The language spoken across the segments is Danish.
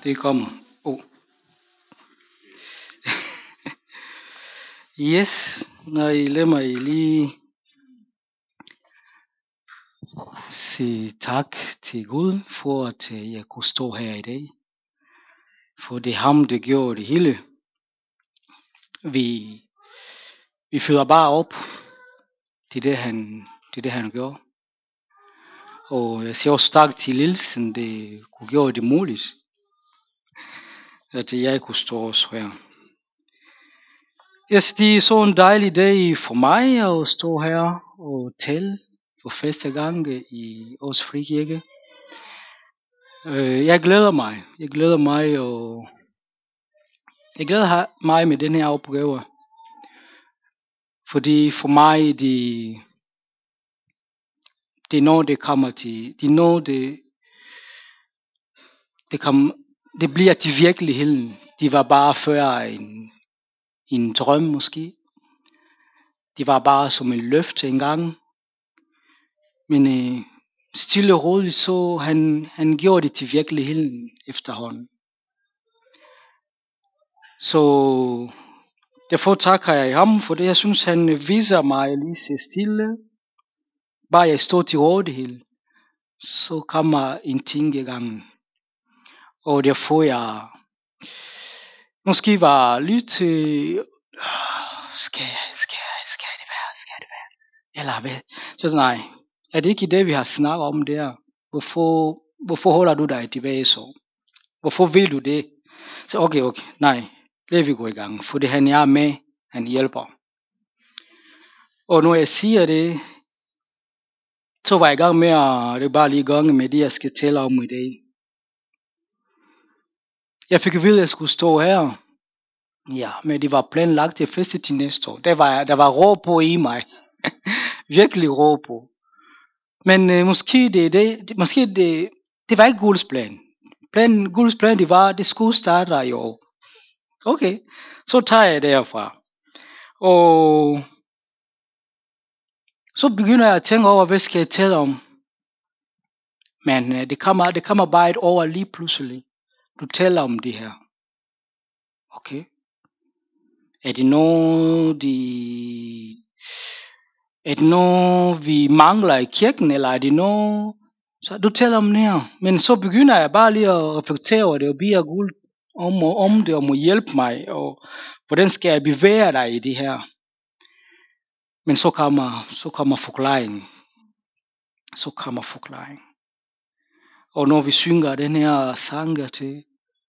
Det kommer. Yes, når I lader mig lige sige tak til Gud for at jeg kunne stå her i dag. For det er ham, der gjorde det hele. Vi fylder bare op. Det er det han gør. Og jeg siger også tak til Lilsen, det kunne gøre det muligt, at jeg kunne stå også her. Yes, det er så en dejlig dag for mig at stå her og tale for første gang i Ås Frikirke. Jeg glæder mig med den her opgave. Fordi for mig, det er noget, det kommer til. Det er noget, det bliver til virkeligheden. Det var bare før en drøm måske. Det var bare som en løfte engang. Men stille og roligt så han gjorde det til virkeligheden efterhånden. Så derfor takker jeg ham for det. Jeg synes han viser mig lige så stille. Bare jeg står til rådighed, så kommer en ting i gang. Og derfor jeg måske var lidt skal det være? Eller hvad? Så nej, er det ikke det vi har snakket om der? Hvorfor holder du dig tilbage så? Hvorfor vil du det? Så okay, nej, lad vi gå i gang, for det han er med, han hjælper. Og når jeg siger det, så var jeg i gang med at bare lige i gang med det jeg skal tale om i dag. Jeg fik at vide at jeg skulle stå her. Ja, men det var planlagt til feste til næste år. Der var råb på i mig. Virkelig råb på. Men måske det var ikke Guds plan. Guds plan det var, det skulle starte i år. Okay, så tager jeg derfra. Og så begynder jeg at tænke over, hvad skal jeg tale om. Men det kommer bare et år lige pludselig. Du taler om det her. Okay. Er det noget, vi mangler i kirken, eller er det noget, så du taler om det her. Men så begynder jeg bare lige at reflektere over det, og bede Gud om det, om at hjælpe mig, og hvordan skal jeg bevæge dig i det her. Men så kommer forklaringen. Og når vi synger den her sang til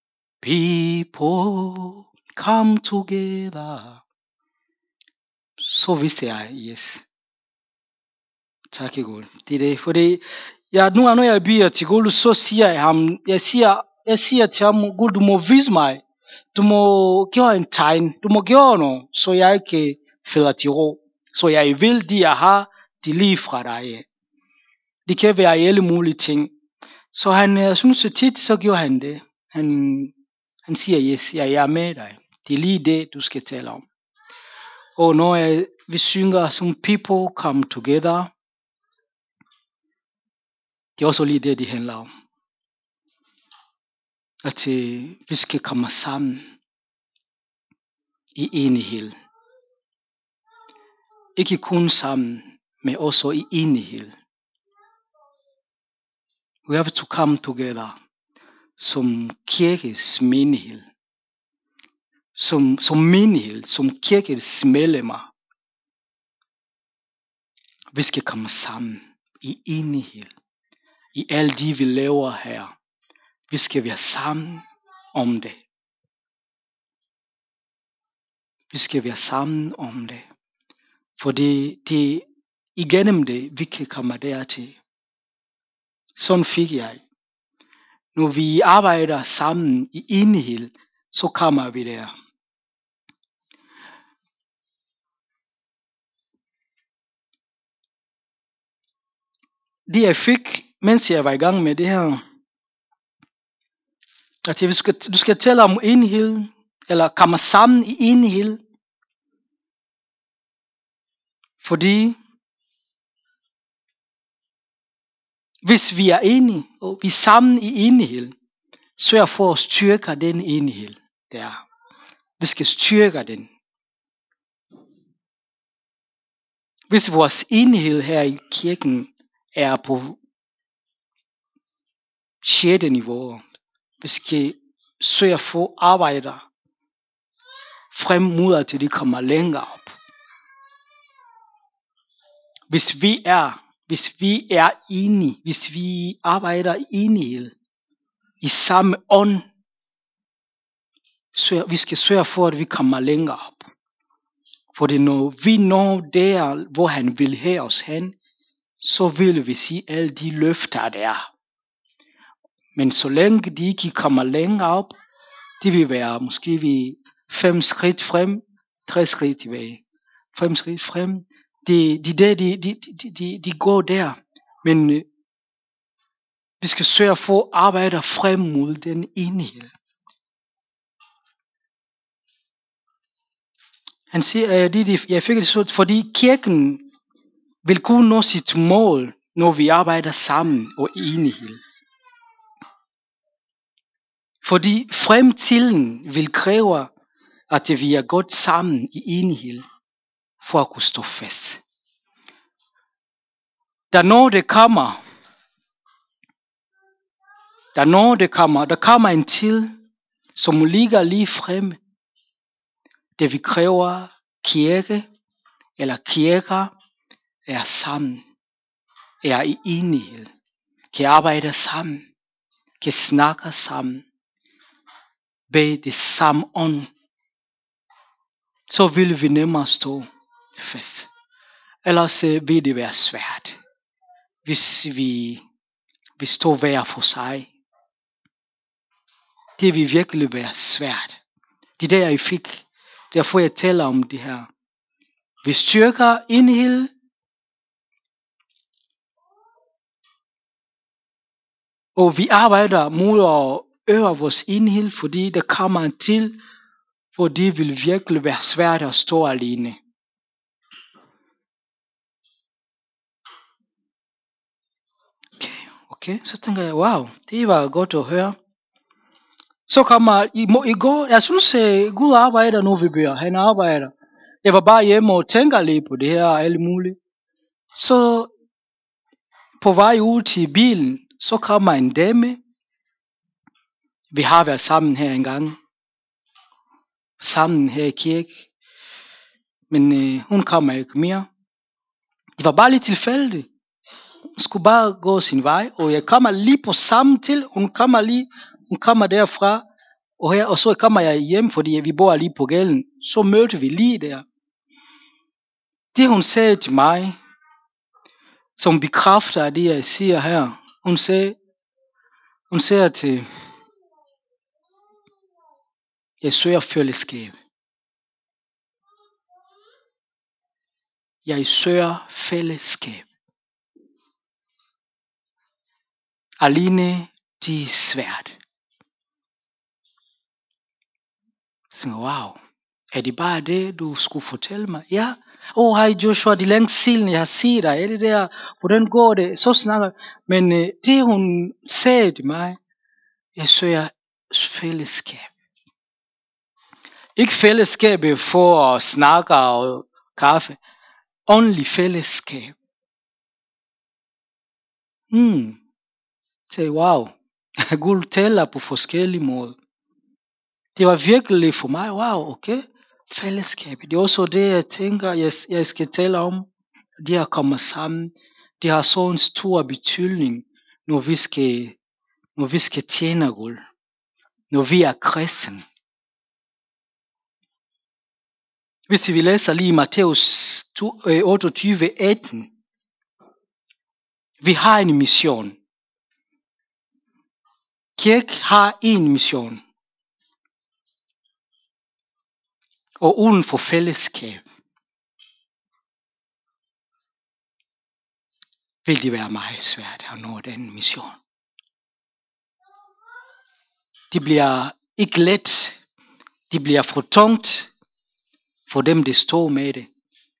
People come together, så vidste jeg, yes. Tak Gud. Det er det, fordi nu når jeg beder til Gud, så siger jeg siger til ham, Gud, du må vise mig, du må gøre en tegn, du må gøre noget, så jeg kan falde til ro, så jeg vil det jeg har, det lige fra dig. Det kan være alle mulige ting. Så jeg synes tit, så gjorde han det. Han siger, yes, jeg er med dig. Det er lige det, du skal tale om. Og når vi synger som People come together, det er også lige det handler om. At vi skal komme sammen i enighed. Ikke kun sammen, men også i enighed. We have to come together som kirkes menighed. Som menighed, som kirkes medlemmer. Vi skal komme sammen i enighed. I alt det vi laver her. Vi skal være sammen om det. Vi skal være sammen om det. For det igennem det, vi kan komme dertil. Sådan fik jeg. Når vi arbejder sammen i enighed, så kommer vi der. Det jeg fik, mens jeg var i gang med det her, at du skal tale om enighed, eller komme sammen i enighed. Fordi hvis vi er enige, og vi er sammen i enighed, sørge for at styrke den enhed der. Vi skal styrke den. Hvis vores enhed her i kirken er på 6. niveau, vi skal sørge for arbejder frem mod til de kommer længere op. Hvis vi er enige, hvis vi arbejder i enighed, i samme ånd, så vi skal sørge for, at vi kommer længere op. For når vi når der, hvor han vil have os hen, så vil vi sige alle de løfter der er. Men så længe de ikke kommer længere op, det vil være måske 5 skridt frem, 3 skridt tilbage. 5 skridt frem, de går der. Men vi skal sørge for at arbejde frem mod den enhed. Han siger, jeg fik det så, fordi kirken vil kunne nå sit mål, når vi arbejder sammen og i enighed. Fordi fremtiden vil kræve, at vi er gået sammen i enighed, for at kunne stå fast. Når der kommer en tid, som ligger lige fremme, det vi kræver kirke eller kirker er sammen, er i enighed, kan arbejde sammen, kan snakke sammen, bag det samme ånd, så vil vi nemmere stå fast. Ellers vil det være svært, hvis vi står hver for sig. Det vil virkelig være svært. Det der jeg fik, derfor jeg taler om det her. Vi styrker enhed, og vi arbejder mod at øge vores enhed, fordi der kommer en tid, hvor det vil virkelig være svært at stå alene. Okay, så tænker jeg, wow, det var godt at høre. Så kommer i går, jeg synes Gud arbejder, når vi beder. Han arbejder. Jeg var bare hjemme og tænker lige på det her og alt muligt. Så på vej ud til bilen, så kommer en dame. Vi har været sammen her en gang. Sammen her i kirke. Men hun kommer ikke mere. Det var bare lidt tilfældigt. Hun skulle bare gå sin vej. Og jeg kommer lige på samme til. Hun kommer derfra. Og så kommer jeg hjem, fordi vi bor lige på gaden. Så mødte vi lige der. Det hun sagde til mig, som bekræfter det jeg siger her. Hun sagde til, jeg søger fællesskab. Jeg søger fællesskab. Alene det er svært. Så wow, er det bare det du skulle fortælle mig? Ja. Hej Joshua, det er længe siden jeg har set dig. Er det der, hvordan går det? Så snakker. Men det hun sagde til mig, jeg søger fællesskab. Ikke fællesskab for at snakke og kaffe. Only fællesskab. Så wow, Gud taler på forskellige måder. Det var virkelig for mig, wow, okay. Fællesskab. Det er også det, jeg tænker, jeg skal tale om. Det her kommer sammen. Det har så en stor betydning, når vi skal tjene Gud. Når vi er kristne. Hvis vi læser lige Matthæus 28:18. Vi har en mission. Kirke har en mission. Og uden for fællesskab vil det være meget svært at nå den mission. Det bliver ikke let. Det bliver for tungt for dem, der står med det.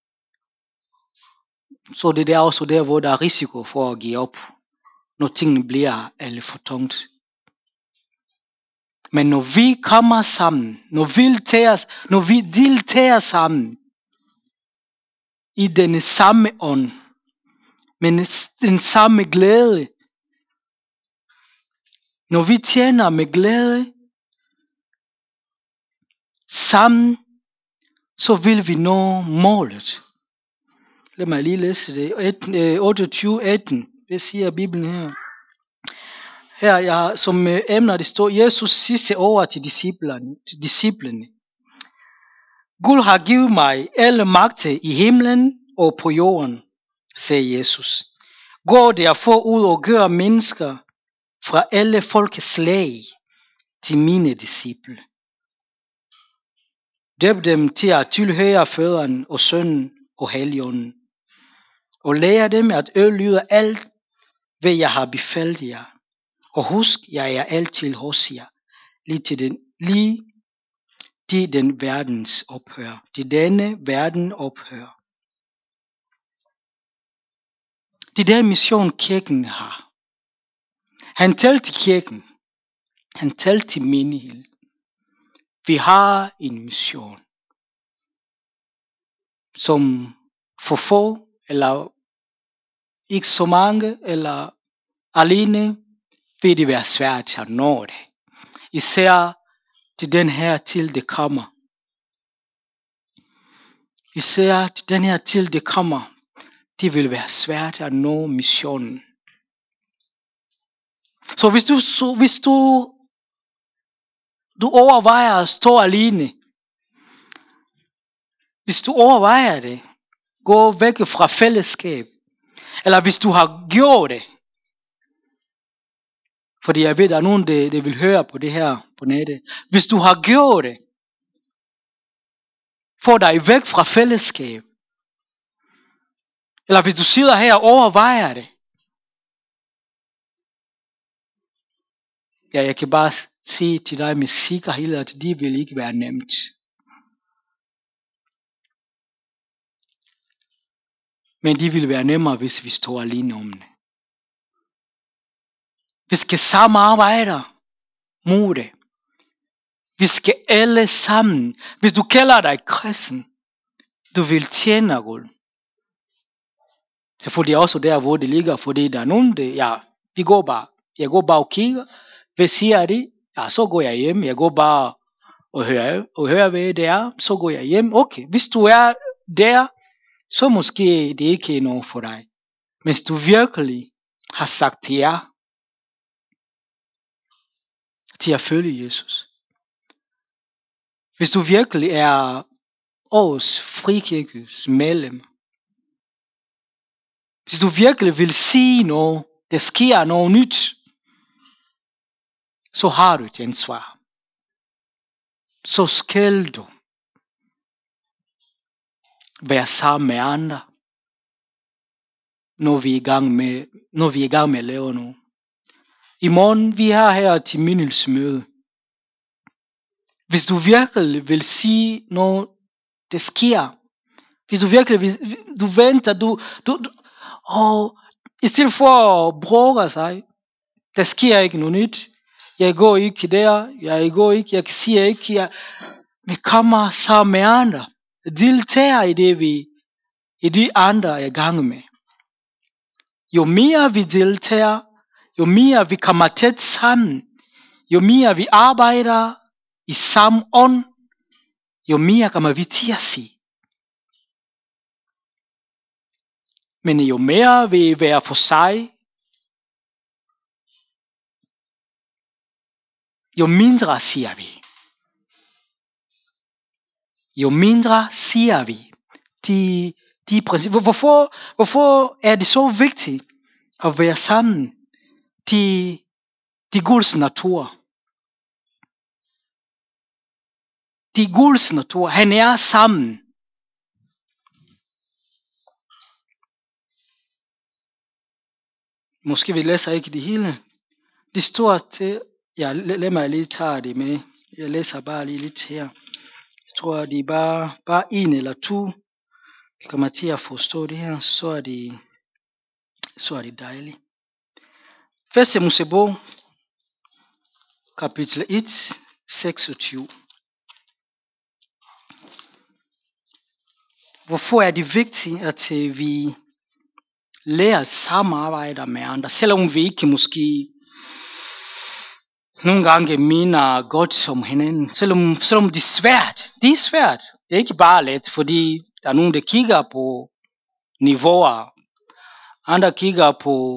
Så det er også der, hvor der er risiko for at give op, når tingene bliver alt for tungt. Men når vi kommer sammen, når vi deltager sammen i den samme ånd, men den samme glæde, når vi tjener med glæde sammen, så vil vi nå målet. Lad mig lige læse det. 28:18. Det siger Bibelen her. Her som emner det står Jesus sidste ord til disciplene. Gud har givet mig alle magter i himlen og på jorden, sagde Jesus. Gå derfor ud og gør mennesker fra alle folkeslag til mine disciple. Døb dem til at tilhøre Faderen og Sønnen og Helligånden, og lær dem at lyde alt, hvad jeg har befalt jer. Og husk, jeg er altid hos jer, lige til den verdens ophør. Til denne verden ophør. Det der mission kirken har. Han talte til kirken. Han talte til menigheden. Vi har en mission, som for få, eller ikke så mange, eller alene, vil det være svært at nå det. Især til den her til det kommer. Især til den her til det kommer, det vil være svært at nå missionen. Så hvis du overvejer at stå alene, hvis du overvejer det, gå væk fra fællesskab, eller hvis du har gjort det, fordi jeg ved, der er nogen, der vil høre på det her på nettet. Hvis du har gjort det, få dig væk fra fællesskab, eller hvis du sidder her og overvejer det, ja, jeg kan bare sige til dig med sikkerhed, at det vil ikke være nemt. Men det vil være nemmere, hvis vi står alene om det. Vi skal samarbejde mod det. Vi skal alle sammen. Hvis du kalder dig kristen, du vil tjene Gud. Selvfølgelig også der, hvor det ligger, fordi der er nogen, jeg går bare og kigger. Hvad siger det? Ja, så går jeg hjem. Jeg går bare og hører, hvad det er. Så går jeg hjem. Okay, hvis du er der, så måske det ikke er noget for dig. Men hvis du virkelig har sagt til jer, til at følge Jesus. Hvis du virkelig er Aarhus Frikirkes medlem. Hvis du virkelig vil sige noget, der sker noget nyt, så har du et ansvar. Så skal du være sammen med andre, når vi er i gang med at lave noget. I morgen vi er her til mindelsesmøde. Hvis du virkelig vil sige noget, det sker. Hvis du virkelig vil, du venter, i stedet for at bruge sig, der sker ikke noget nyt. Jeg går ikke der, jeg siger ikke, vi kommer sammen med andre. Deltager i det andre er i gang med. Jo mere vi deltager, jo mere vi kommer tæt sammen, jo mere vi arbejder i samme ånd, jo mere kommer vi til at se. Men jo mere vi være for sig, jo mindre siger vi. Jo mindre siger vi. De principper. Hvorfor er det så vigtigt at være sammen? De Guds natur. De Guds natur. Han er sammen. Måske vi læser ikke det hele. Det står til, ja, lad mig lige tage det med. Jeg læser bare lige lidt her. Jeg tror, det er bare en eller to. Vi kommer til at forstå det her, så er det dejligt. 1. Mosebog, kapitel 1, 26. Hvorfor er det vigtigt, at vi lærer at samarbejde med andre, selvom vi ikke måske nogle gange mener godt om hinanden, selvom det er svært. Det er svært. Det er ikke bare let, fordi der er nogen, der kigger på niveauer, andre kigger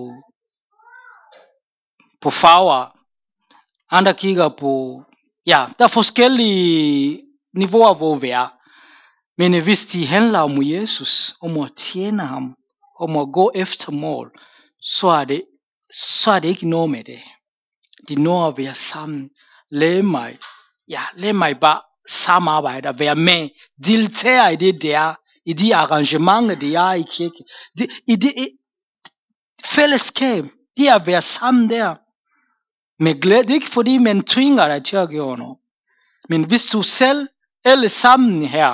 på farver, andre kigger på, der er forskellige niveauer, hvor vi er. Men hvis de handler om Jesus, om at tjene ham, om at gå efter mål, så er det ikke noget med det. Det er noget at være sammen. Lad mig bare samarbejde og være med. Deltage i det der, i de arrangementer, der er i kirke. I det fællesskab, det er at være sammen der. Med glæde. Det er ikke fordi, man tvinger dig til at gøre noget. Men hvis du selv, alle sammen her,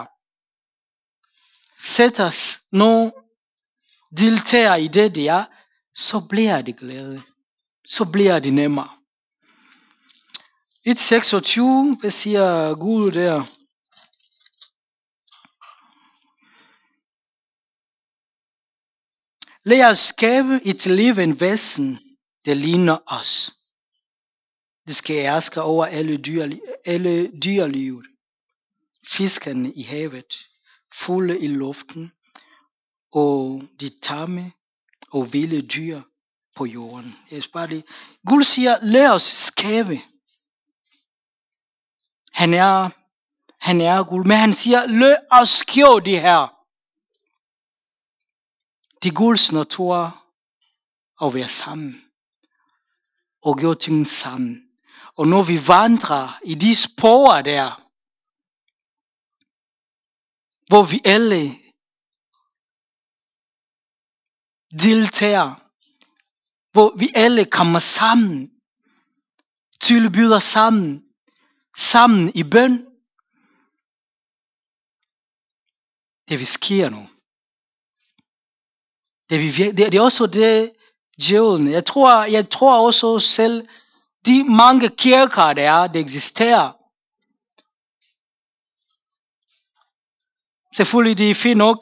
sætter noget, deltager i det der, så bliver det glæde. Så bliver det nemmere. 1:26, hvad siger Gud der? Lad os skabe et levende væsen, der ligner os. Det skal herske over alle dyrelivet. Fiskerne i havet, fugle i luften, og de tamme og vilde dyr på jorden. Gud siger, lad os skabe. Han er Gud, men han siger, lad os gøre det her. Det er Guds natur at være sammen. Og gøre ting sammen. Og når vi vandrer i de spor der, hvor vi alle deltager, hvor vi alle kommer sammen, tilbyder sammen i bøn, det vil ske nu. Det er også det, djævlen. Jeg tror også selv, de mange kirker der eksisterer. Selvfølgelig det er fint nok,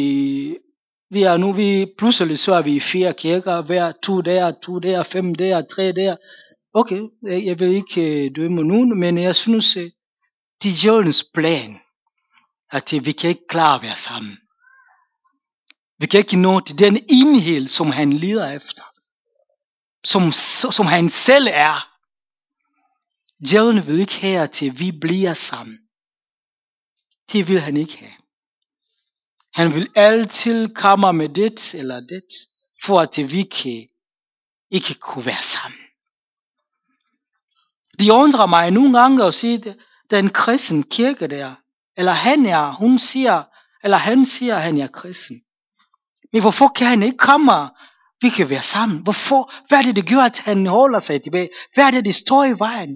vi pludselig så er vi 4 kirker, hver 2 der, 5 der, 3 der. Okay, jeg vil ikke dømme nogen, men jeg synes, det er djævelens plan, at vi kan ikke klare at være sammen. Vi kan ikke nå til den enhed, som han lider efter. Som han selv er. Djævlen vil ikke have, at vi bliver sammen. Det vil han ikke have. Han vil altid komme med det eller det, for at vi ikke kunne være sammen. De undrer mig nogle gange at sige, at den kristen kirke der, eller han siger, at han er kristen. Men hvorfor kan han ikke komme? Vi kan være sammen. Hvorfor? Hvad er det gør, at han holder sig tilbage? Hvad er det står i vejen?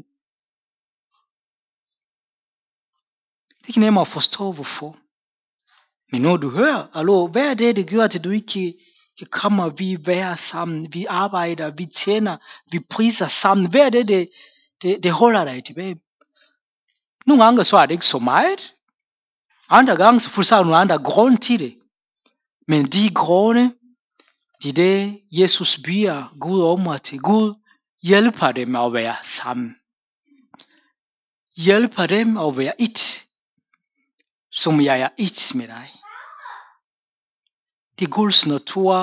Det er ikke nemmere at forstå, hvorfor. Men når du hører, hvad er det gør, at du ikke kan komme, vi være sammen, vi arbejder, vi tjener, vi priser sammen. Hvad er det holder dig tilbage? Nogle gange så er det ikke så meget. Andre gange så får du nogle andre grund til det. Men de grunde, det er det, Jesus beder Gud om, at Gud hjælper dem at være sammen. Hjælper dem at være et, som jeg er et med dig. Det er Guds natur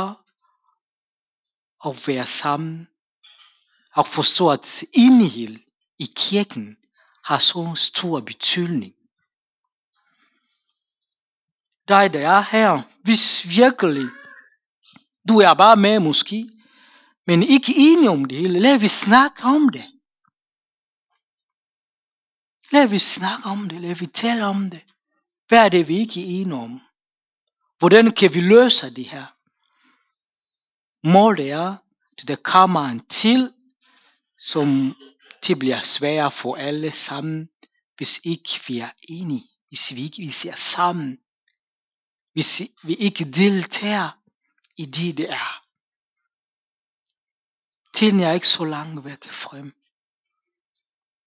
at være sammen, og forstå, at enighed i kirken har så stor betydning. Dig, der er her, hvis virkelig du er bare med måske, men ikke enig om det hele, lad vi snakke om det. Lad vi snakke om det, lad vi tale om det. Hvad er det, vi ikke er enige om? Hvordan kan vi løse det her? Målet er, at der kommer en tid, som det bliver sværere for alle sammen, hvis ikke vi er enige, hvis vi ikke er sammen, hvis vi ikke deltager i det er. Tiden er ikke så langt væk frem.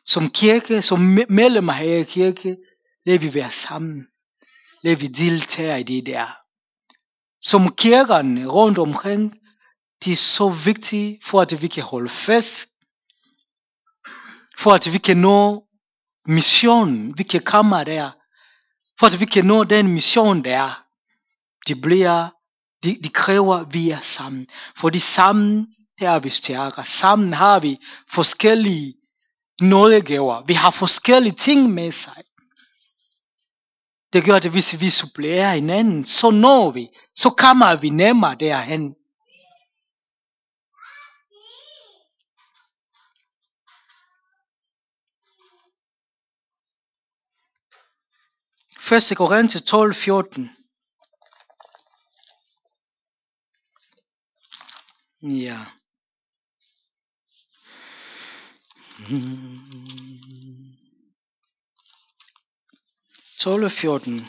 som kirke, som medlemmer her i kirke, lad vi være sammen. Lad vi deltage i det der. Som kirkerne rundt omkring, de er så vigtige, for at vi kan holde fast. For at vi kan nå missionen, vi kan komme der. For at vi kan nå den mission der. De kræver, at vi er sammen. Fordi sammen er vi stærkere. Sammen har vi forskellige nådegaver. Vi har forskellige ting med sig. Det gør, at hvis vi supplerer hinanden, så når vi. Så kommer vi nemmere derhen. Første Korinther 12:14. Ja. Tolv 14.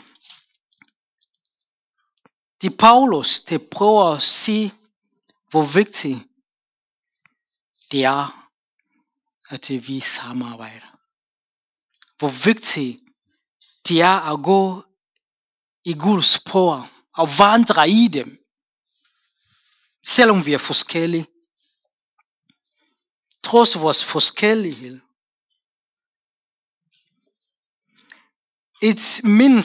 Det Paulus, det prøver at sige, hvor vigtigt det er, at vi samarbejder. Hvor vigtigt det er at gå i Guds spor og vandre i dem. Selvom vi er forskellige. Trods vores forskellighed. Et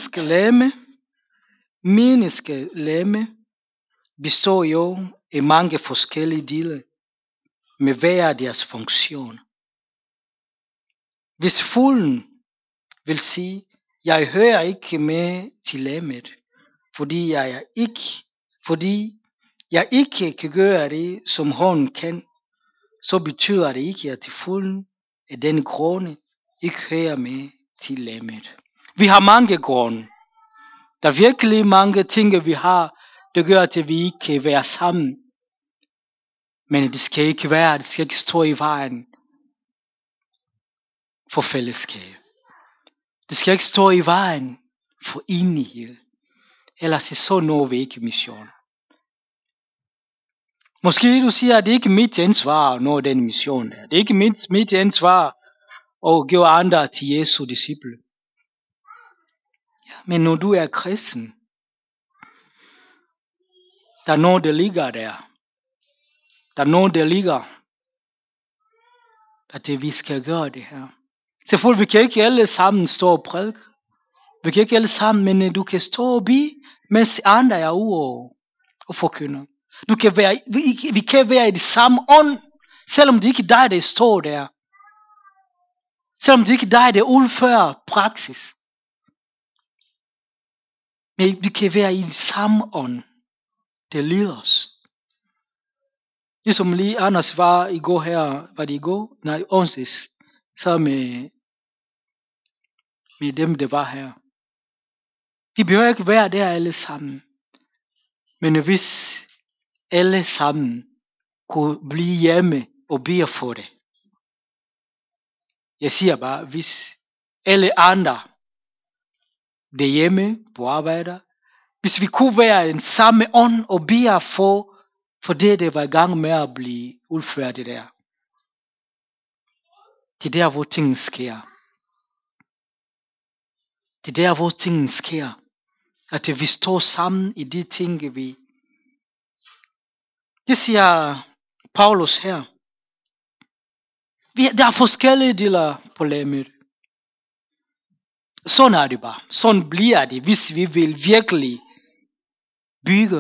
menneskelemme består jo af mange forskellige dele med hver deres funktion. Hvis fuglen vil sige, jeg hører ikke med til lemmet, fordi jeg ikke kan gøre det, som hånden kan, så betyder det ikke, at fuglen af den grunde ikke hører med til lemmet. Vi har mange grunde. Der er virkelig mange ting, vi har, det gør, at vi ikke kan være sammen. Men det skal ikke stå i vejen for fællesskab. Det skal ikke stå i vejen for enighed. Ellers så når vi ikke mission. Måske du siger, at det ikke er mit ansvar at nå den mission der. Det er ikke mit ansvar at gøre andre til Jesu disciple. Ja, men når du er kristen, der er noget, der ligger der. Der er noget, der ligger, at vi skal gøre det her. Selvfølgelig, vi kan ikke alle sammen stå og prædike. Vi kan ikke alle sammen, men du kan stå og bede, mens andre er ude og forkynder. Vi kan være i det samme ånd, selvom det ikke er dig, der står der. Selvom det ikke er dig, der udfører praksis. Men vi kan være i det samme ånd. Det leder os. Ligesom lige Anders var i går her, var det i går? Nej, onsdags. Så med dem, der var her. Vi behøver ikke være der alle sammen. Men hvis alle sammen kunne blive hjemme og bede for det. Jeg siger bare, hvis alle andre derhjemme på arbejder, hvis vi kunne være den samme ånd og bede for det, der var i gang med at blive udført det der. Det er der, hvor tingene sker. Det er der, hvor tingene sker. At vi står sammen i de ting, vi. Det siger Paulus her. Der er forskellige deler på lemmet. Sådan er det bare. Sådan bliver det, hvis vi vil virkelig bygge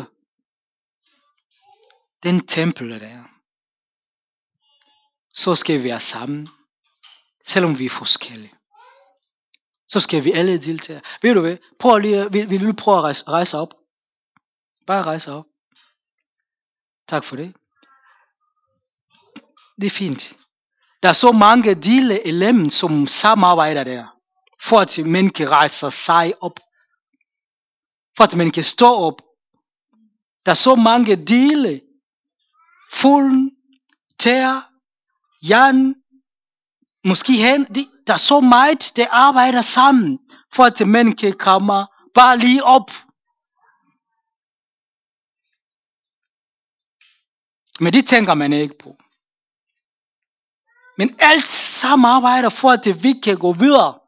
den tempel der. Så skal vi være sammen, selvom vi er forskellige. Så skal vi alle deltage. Ved du hvad? Vil du prøve at rejse op? Bare rejse op. Tak for det. Det er fint. Der er så mange dele elementer, som samarbejder der. For at man kan rejse sig op. For at man kan stå op. Der er så mange dele. Fuglen, tær, jern, måske hen. Der er så meget, der arbejder sammen. For at man kan komme bare lige op. Men det tænker man ikke på. Men alt samarbejder for, at vi kan gå videre.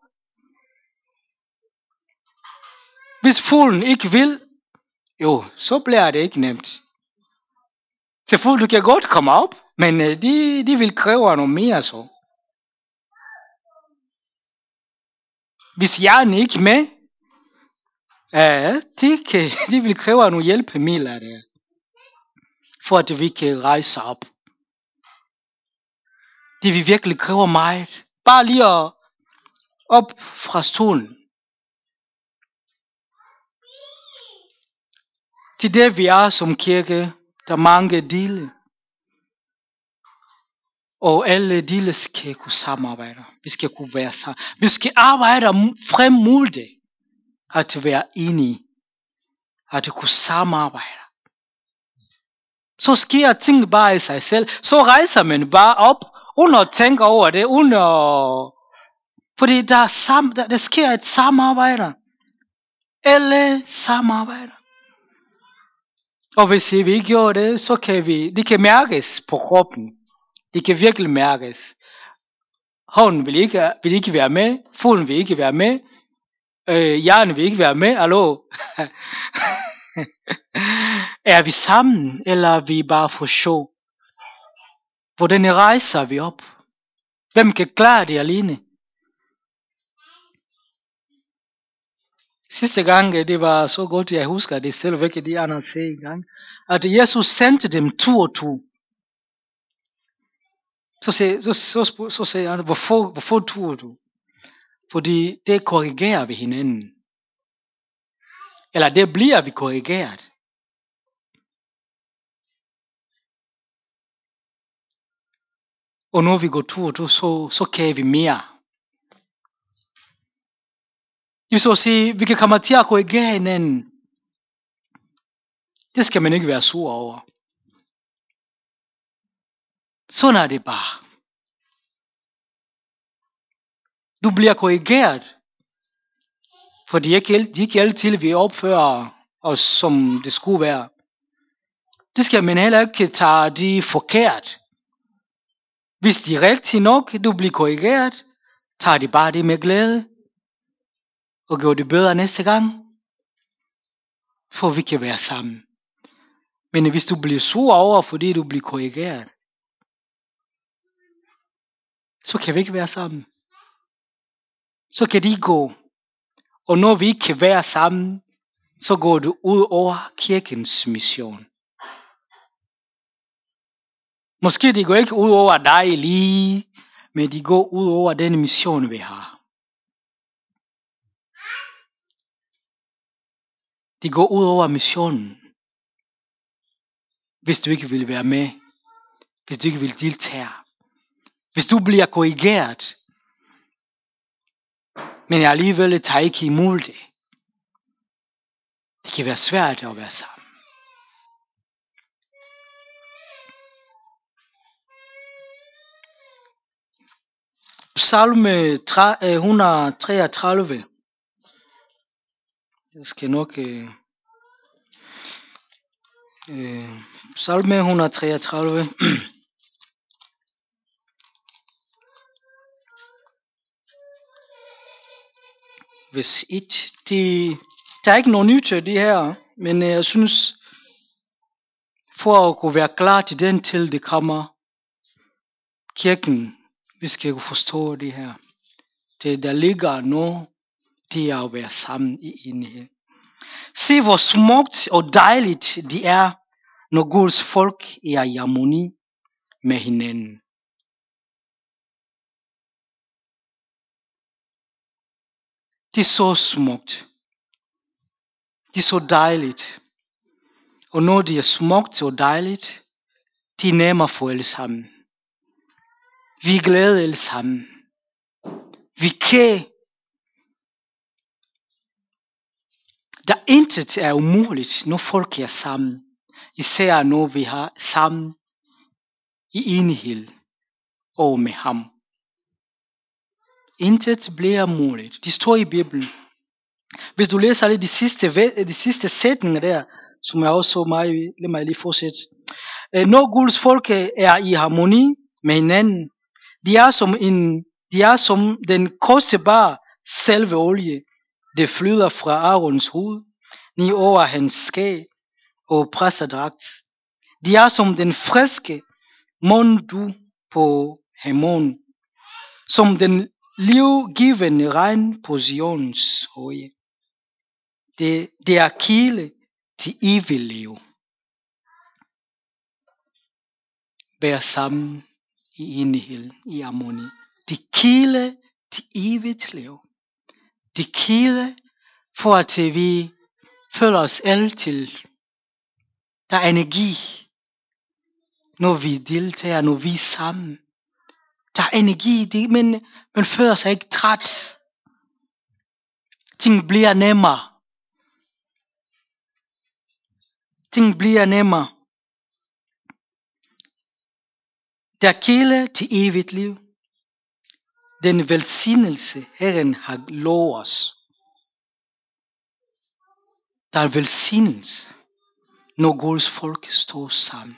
Hvis fuglen ikke vil, jo, så bliver det ikke nemt. Selvfølgelig, du kan godt komme op, men de vil kræve noget mere så. Hvis hjernen ikke er med, de vil kræve nogle hjælpemidler der, for at vi kan rejse op. Det vil virkelig kræve meget. Bare lige op fra stolen. Til det vi er som kirke, der er mange dele. Og alle dele skal kunne samarbejde. Vi skal kunne være sammen. Vi skal arbejde frem mod det. At være enige. At kunne samarbejde. Så sker ting bare i sig selv. Så rejser man bare op, uden at tænke over det. Fordi der sker et samarbejde. Alle samarbejder. Og hvis vi ikke gør det, så kan det kan mærkes på kroppen. Det kan virkelig mærkes. Hånden vil ikke være med. Fuglen vil ikke være med. Hjernen vil ikke være med. Hallo? Er vi sammen, eller er vi bare for sjov? Hvordan rejser vi op? Hvem kan klare det alene? Sidste gang, det var så godt, jeg husker det selv, hvilket de andre sagde en gang, at Jesus sendte dem 2 og 2. Så sagde han, hvorfor 2 og 2? Fordi det korrigerer vi hinanden. Eller det bliver vi korrigeret. Og når vi går 2 og 2, så kan vi mere. Det vil så sige, vi kan komme til at korrigere hinanden. Det skal man ikke være sur over. Sådan er det bare. Du bliver korrigeret. For det er ikke altid, vi opfører os, som det skulle være. Det skal man heller ikke tage de forkert. Hvis de er rigtigt nok, du bliver korrigeret, tager de bare det med glæde. Og gør det bedre næste gang. For vi kan være sammen. Men hvis du bliver sur over, fordi du bliver korrigeret, så kan vi ikke være sammen. Så kan de gå. Og når vi ikke kan være sammen, så går det ud over kirkens mission. Måske det går ikke ud over dig lige, men de går ud over den mission, vi har. De går ud over missionen. Hvis du ikke vil være med. Hvis du ikke vil deltage. Hvis du bliver korrigeret. Men jeg alligevel tager ikke imod det. Det kan være svært at være sammen. Salme 133. Jeg skal nok... Salme 133. Vers 1. Der er ikke noget nyt til det her, men jeg synes, for at kunne være klar til den til det kommer kirken, vi skal kunne forstå det her. Det der ligger noget, det er at være sammen i enighed. Se hvor smukt og dejligt det er, når Guds folk er i harmoni med hinanden. Det er så smukt. Det er så dejligt. Og når det er smukt og dejligt, det er nemmere for alle sammen. Vi er glade alle sammen. Vi kan. Der intet er umuligt, når folk er sammen. Især når vi har sammen i enighed og med ham. Intet bliver muligt. Det står i Bibelen. Hvis du læser alle de sidste sætninger der, som jeg også lad mig lige fortsætte. Når Guds folk er i harmoni med hinanden, De er som den kostbare salveolie, det flyder fra Aarons hoved, ned over hans skæg og præsterdragt. De er som den friske måndu på Hermon, som den livgivende regn på Sions høje. Det er kilde til evigt liv. Vær sammen i enighed, i harmoni. Det kilde til evigt liv. Det kilde for at vi føler os altid. Der er energi, når vi deltager, når vi er sammen. Der er energi, men man føler sig ikke træt. Ting bliver nemmere. Der kilde til evigt liv. Den velsignelse, Herren har lovet os. Der er velsignelse, når Guds folk står sammen.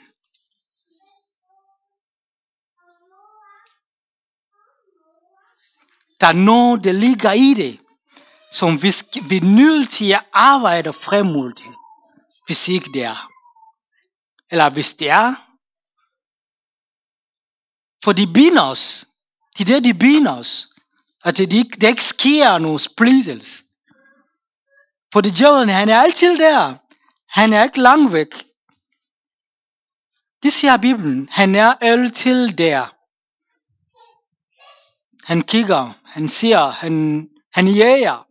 Der er noget, der ligger i det, som vi er nødt til at arbejde frem mod det, hvis ikke det er. Eller hvis det er. For de binder os. De binder os. At det ikke sker nogen splittelse. For djævlen, han er altid der. Han er ikke langt væk. Det siger Bibelen. Han er altid der. Han kigger. Han siger. Han jæger.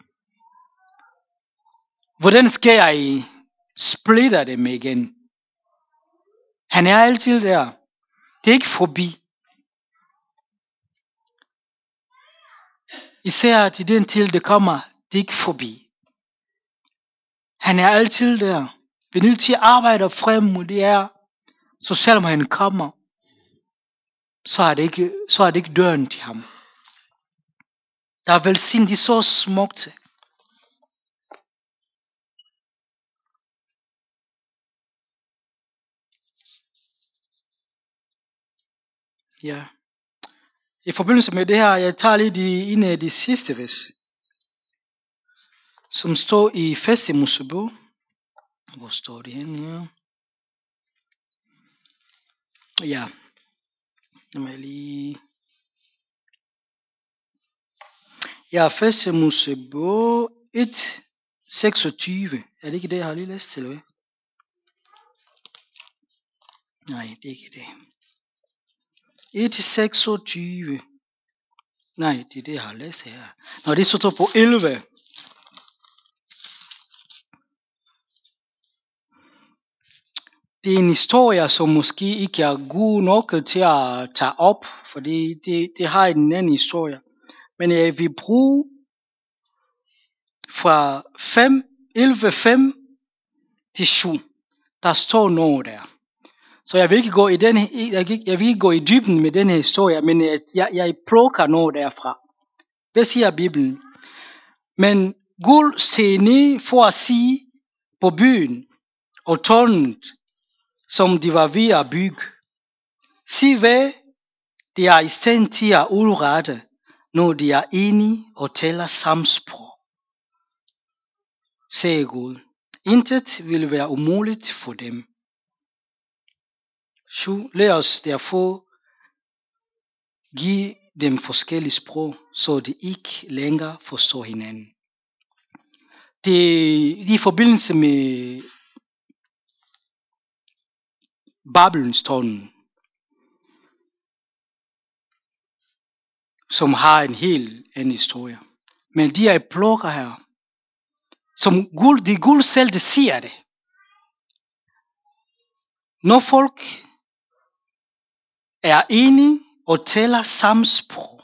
Hvordan skal jeg splitte dem igen? Han er altid der. Det er ikke forbi. Især til den tid, det kommer, det er ikke forbi. Han er altid der. Vi er nødt til at arbejde frem mod det her. Så selvom han kommer, så er det ikke døren til ham. Der er velsignet, de er så smukt. Ja. I forbindelse med det her, jeg tager lige en af de sidste vers, som står i 1. Mosebog. Hvor står det henne her? Ja. Lad mig lige... Ja, 1. Mosebog 1, 26. Er det ikke det, jeg har lige læst til, hvad? Nej, det er ikke det. 1, 26. Nej, det er det, jeg har læst her. Nå, det står på 11. Det er en historie, som måske ikke er god nok til at tage op, fordi det har en anden historie. Men jeg vil bruge fra 11:5 til 7. Der står noget der. Så jeg vil ikke gå i dybden med den her historie, men jeg plukker noget derfra. Hvad siger Bibelen? Men Gud steg ned for at sige på byen og tårnet, som de var ved at bygge. Sig hvad de er i stand til at udrette, når de er enige og taler samme sprog. Sagde Gud. Intet vil være umuligt for dem. Lad os derfor give dem forskellige sprog, så de ikke længere forstår hinanden. Det er i forbindelse med Babylons tårn, som har en helt anden historie. Men de er plukker her, som Gud selv det siger det. Når folk er enige og taler samme sprog,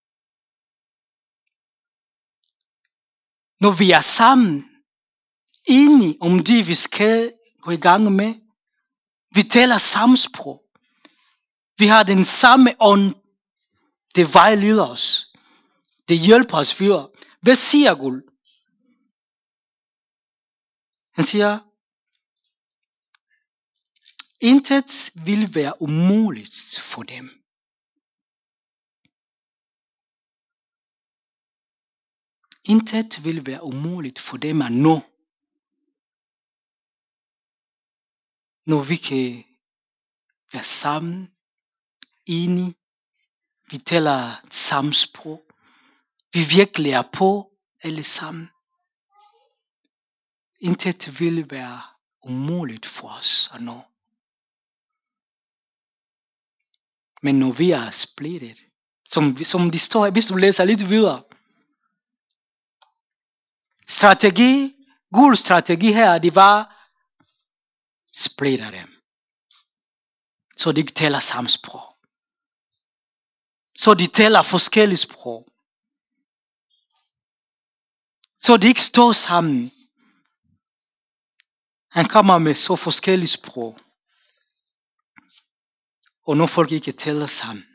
når vi er sammen, enige om det vi skal gå i gang med, vi taler samme sprog, vi har den samme ånd, det vejleder os, det hjælper os videre. Hvad siger Gud? Han siger, intet vil være umuligt for dem. Intet vil være umuligt for dem at nå. Når vi kan være sammen, enige, vi taler samme sprog, vi virkelig er på alle sammen. Intet vil være umuligt for os at nå. Men når vi er splittet, som det står, hvis du læser lidt videre, Guds strategi her, det var splitter dem. Så de ikke taler samme sprog. Så de taler forskellige sprog. Så de ikke står sammen. Han kommer med så forskellige sprog. Og når folk ikke taler sammen.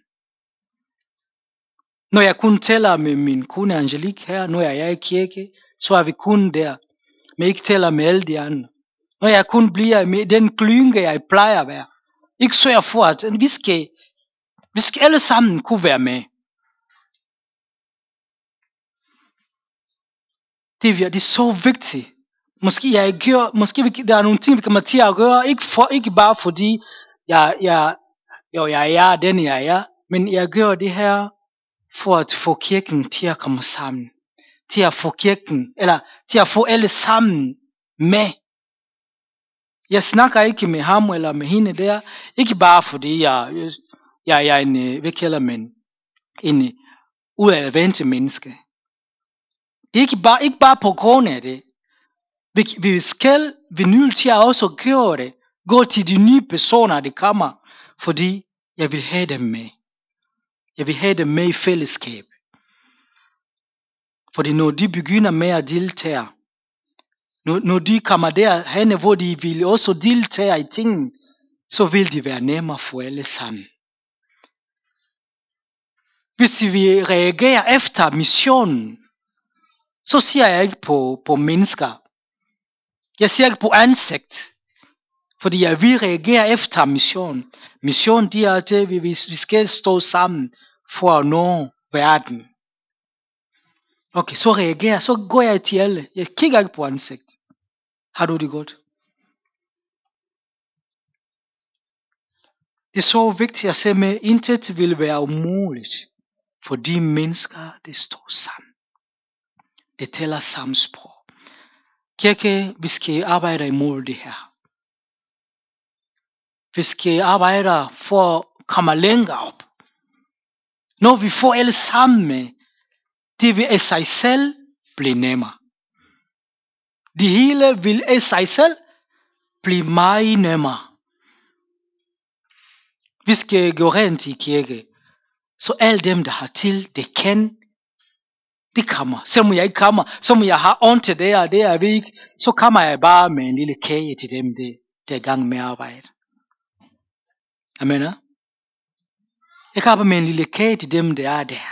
Når jeg kun taler med min kone Angelique her, når jeg er i kirke, så er vi kun der. Men ikke taler med alle de andre. Når jeg kun bliver med den klynge, jeg plejer at være. Ikke sørger for, at vi skal alle sammen kunne være med. Det er så vigtigt. Måske der er nogle ting, vi kommer til at gøre, ikke bare fordi jeg er den jeg er, men jeg gør det her for at få kirken til at komme sammen. Til at få kirken, eller til at få alle sammen med. Jeg snakker ikke med ham eller med hende der, ikke bare fordi jeg er en, hvad kalder man, en udadvendte menneske. Det er ikke bare på grund af det. Vi er nødt til at også gøre det. Gå til de nye personer, der kommer, fordi jeg vil have dem med. Jeg vil have dem med i fællesskab. Fordi når de begynder med at deltage, når de kommer derhen, hvor de vil også deltage i tingene, så vil det være nemmere for alle sammen. Hvis vi reagerer efter missionen, så siger jeg ikke på mennesker. Jeg siger ikke på ansigt. Fordi jeg vil reagere efter missionen. Missionen det er, at vi skal stå sammen for at nå verden. Okay, så går jeg til alle. Jeg kigger ikke på ansigt. Har du det godt? Det er så vigtigt at se med, intet vil være umuligt for de mennesker, der står sammen. Det taler samme sprog. Kirke, vi skal arbejde imod det her. Vi skal arbejde for at komme længere op. Når vi får alle sammen med, det vil af sig selv blive nemmere. Det hele vil af sig selv blive meget nemmere. Vi skal gå rent i kirke, så alle dem, der har til, det kan, det kommer. Selvom jeg ikke kommer, så jeg har ondt til det, og det er vi ikke, så kommer jeg bare med en lille kage til dem, der er i gang med at arbejde. Amen. Jeg kommer med en lille kage til dem, der er der.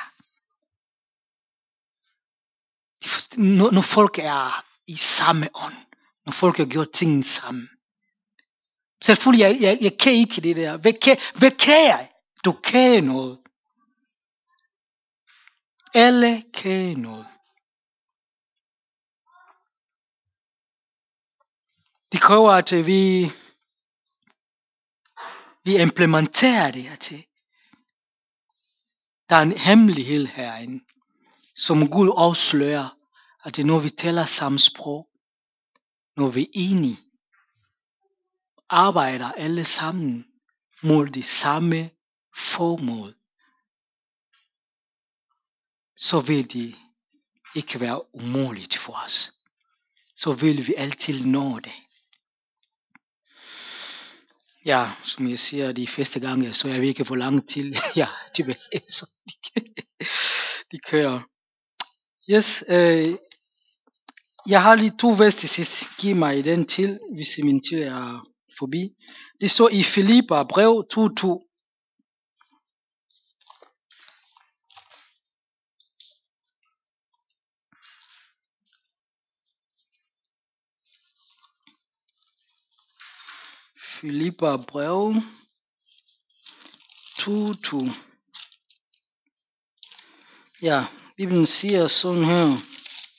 Når folk er i samme ånd, når folk har gjort tingene sammen. Selvfølgelig, jeg kan ikke det der. Hvad kan jeg? Du kan noget. Alle kan noget. Det kræver, at vi implementerer det her til. Der er en hemmelighed herinde, som Gud afslører, at det når vi taler samme sprog, når vi er enige, arbejder alle sammen mod det samme formål, så vil det ikke være umuligt for os. Så vil vi altid nå det. Ja, som jeg siger, de første gange, så jeg ved ikke, hvor lang tid jeg tilbage, så de kører. Yes, jeg har lige 2 vers til sidst. Giv mig den til, hvis min tid er forbi. Det står i Filipper brev 2:2. Filipper brev 2:2. Ja, Bibelen siger sådan her.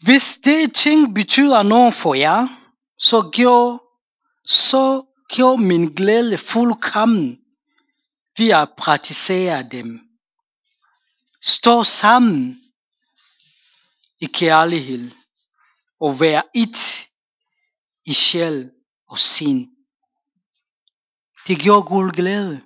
Hvis det ting betyder noget for jer, så gjorde min glæde fuldkommen ved at praktisere dem. Stå sammen i kærlighed og vær et i sjæl og sind. Det gjorde Gud glæde.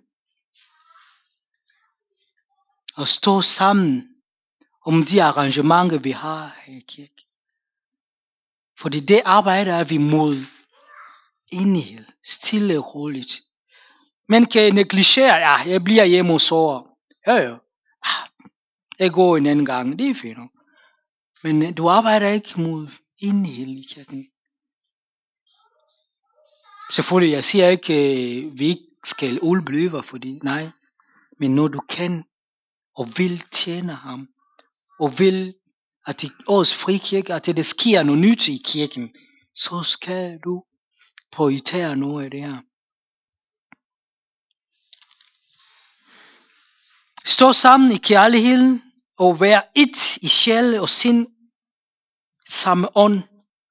Og stå sammen om de arrangementer, vi har her i kirken. Fordi det arbejder vi mod enighed, stille og roligt. Man kan negligere, jeg bliver hjemme og sover. Ja. Jeg går en anden gang, det er fint. Men du arbejder ikke mod enighed i kirken. Selvfølgelig, jeg siger ikke, vi ikke skal udblive, fordi nej. Men når du kan og vil tjene ham, og vil, at det også frikirke, at det sker noget nyt i kirken, så skal du prioritere noget af det her. Stå sammen i kærlighed og vær et i sjæl og sind, samme ånd.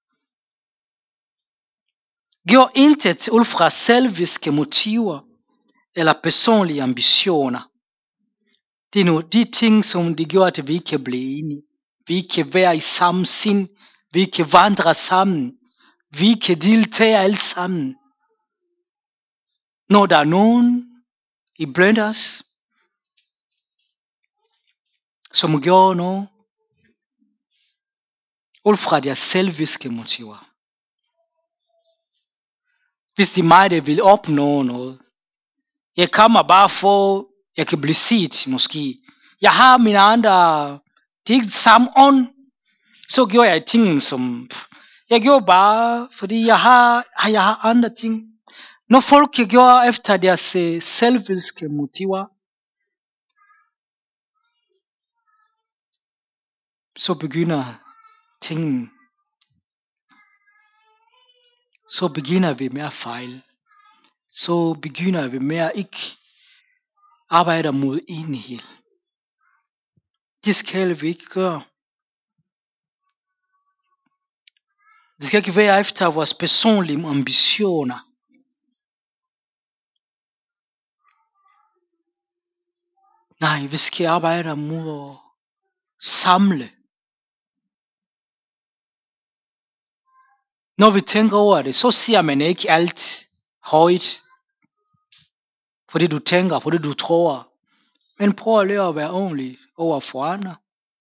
Gør intet ud fra selviske motiver eller personlige ambitioner. Det er nu de ting, som de gør, at vi kan blive enige. Vi kan være i samme sind. Vi kan vandre sammen. Vi kan deltage alle sammen. Når der er nogen iblandt os, som gør noget ud fra deres selviske motiver. Hvis det er mig, der vil opnå noget. Jeg kommer bare for, jeg kan blive set måske. Jeg har mine andre, det er ikke samme ånd. Så gjorde jeg ting som, jeg gjorde bare, fordi jeg har andre ting. Når folk gør efter deres selviske motiver, så begynder tingene. Så begynder vi med at fejle. Så begynder vi med at ikke arbejde mod enighed. Det skal vi ikke gøre. Det skal ikke være efter vores personlige ambitioner. Nej, vi skal arbejde mod at samle. Når vi tænker over det, så siger man ikke alt højt. Fordi du tænker, fordi du tror. Men prøv at lære at være ordentlig over for andre.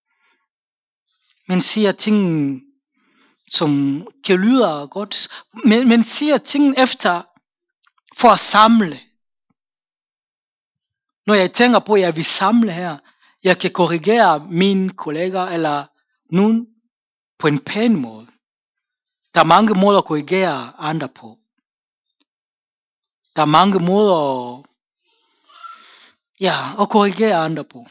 Man siger ting, som kan lyde godt. Men siger ting efter for at samle. Når jeg tænker på, at jeg vil samle her, jeg kan korrigere mine kolleger eller nogen på en pæn måde. Der er mange måder at korrigere andre på. Der er mange måder at korrigere andre på.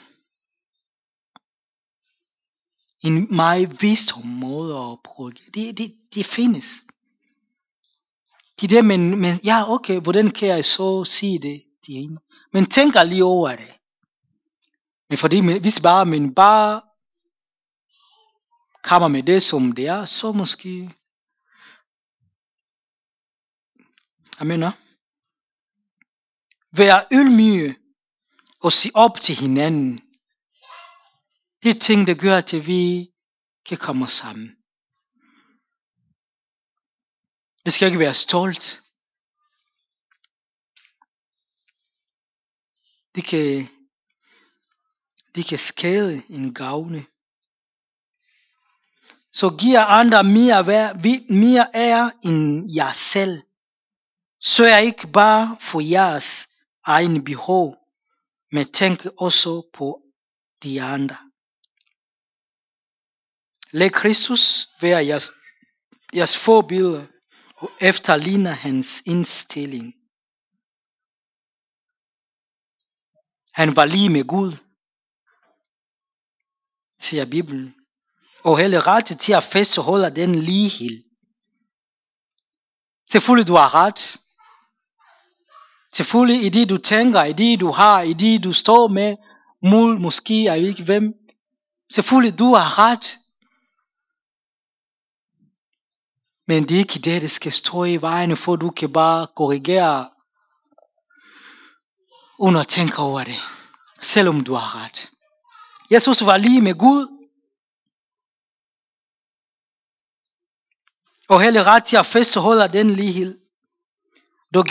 En meget visdom måde at korrigere. Det findes. Det er det, men ja, okay, hvordan kan jeg så sige det? Men tænker lige over det. Men fordi hvis man bare kommer med det, som det er, så måske. Amen. Vær ydmyge og se op til hinanden. Det er ting, der gør, at vi kan komme sammen. Vi skal ikke være stolt. Det kan skade en gavne. Så giver andre mere ære end jer selv. Sørg ikke bare for jeres egen behov, men tænk også på de andre. Lad Kristus være jeres forbillede og efterligne hans indstilling. Han var lige med Gud, siger Bibelen, og hele ret til at fastholde den lighed. Selvfølgelig du har ret. Selvfølgelig i det du tænker, i det du har, i det du står med, måske jeg ved ikke hvem. Selvfølgelig du har ret. Men det er ikke det skal stå i vejen, for du kan bare korrigere, uden at tænke over det. Selvom du har ret. Jesus var lige med Gud. Og heller ret til at fastholde den lighed. Dog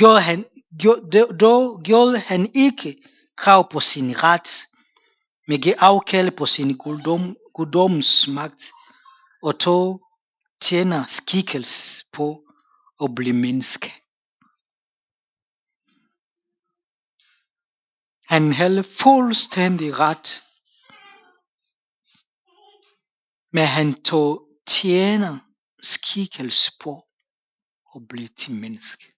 gjorde han ikke krav på sin ret, men gav afkald på sin guddoms magt, og tog tjener skikkelse på at blive menneske. Han havde fuldstændig ret, men han tog tjener skikkelse på at blive til menneske.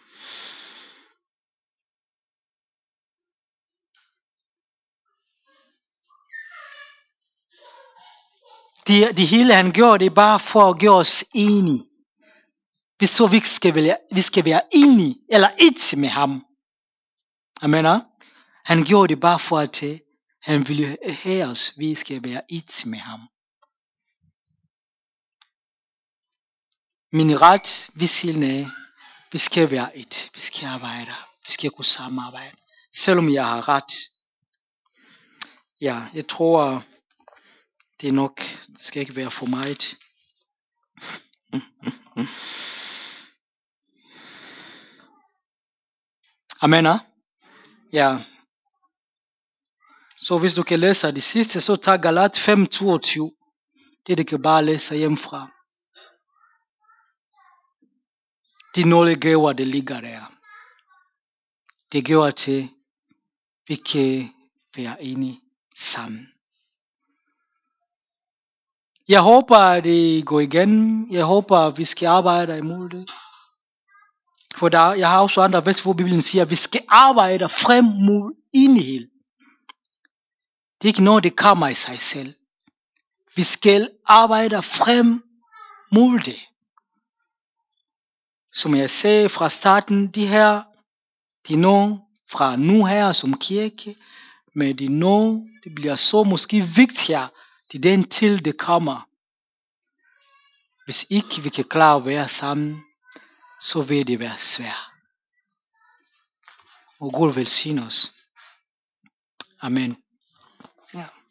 Det hele han gjorde det bare for at gøre os enige. Så vi skal være enige, eller et med ham. Amen. Han gjorde det bare for at han ville have os, vi skal være et med ham. Min ret, vi siger, vi skal være et. Vi skal arbejde. Vi skal kunne samarbejde. Selvom jeg har ret. Ja, jeg tror, det er nok, det skal ikke være for meget. Amen. Ja. Så hvis du kan læse det sidste, så tag Galat 5:22. Det kan bare læse hjemmefra. De nogle gaver, det ligger der. Det gør til, vi kan være enige sammen. Jeg håber, at det går igen. Jeg håber, at vi skal arbejde imod det. For jeg har også andre vers, hvor Bibelen siger, at vi skal arbejde frem mod enighed. Det er ikke noget, det kommer i sig selv. Vi skal arbejde frem mod det. Som jeg sagde fra starten, de er nogen fra nu her som kirke, men det bliver så måske vigtigere til den tid, det kommer. Hvis ikke vi kan klare at være sammen, så vil det være svært. Og Gud velsigne os. Amen. Ja.